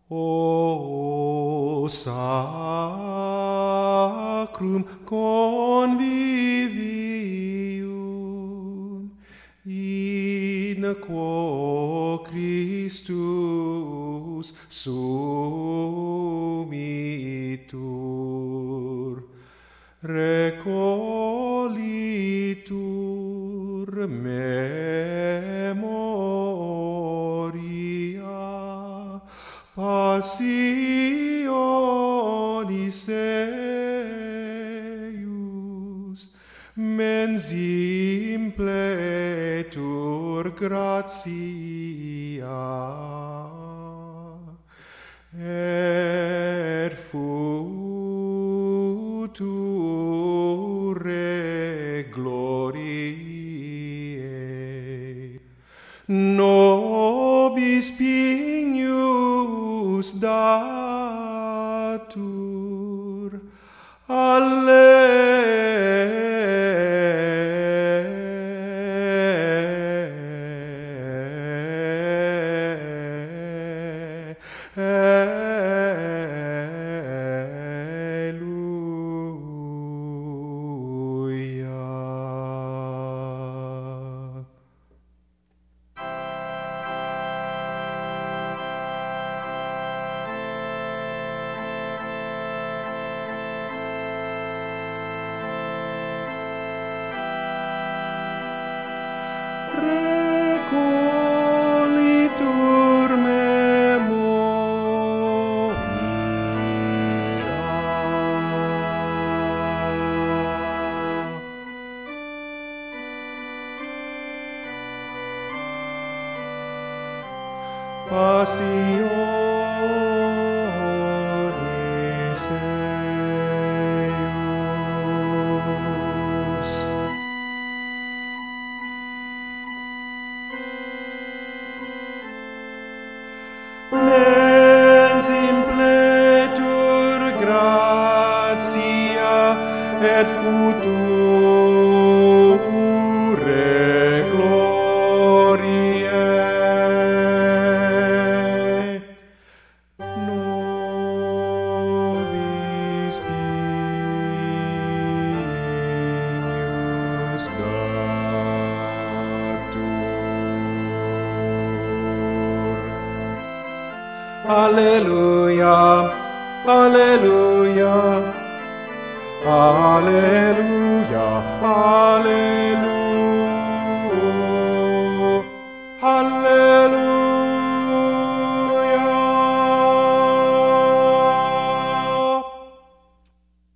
O sacrum convivium, in quo Christus sumitur, recolitur memoria passionis eius, mens impletur gratia, et future gloriae. Nobis pignus datur, recolitur memoria, passionis eius. Mens impletur gratia et future gloriae. Nobis pignus datur. Alleluia, alleluia, alleluia, alleluia, alleluia.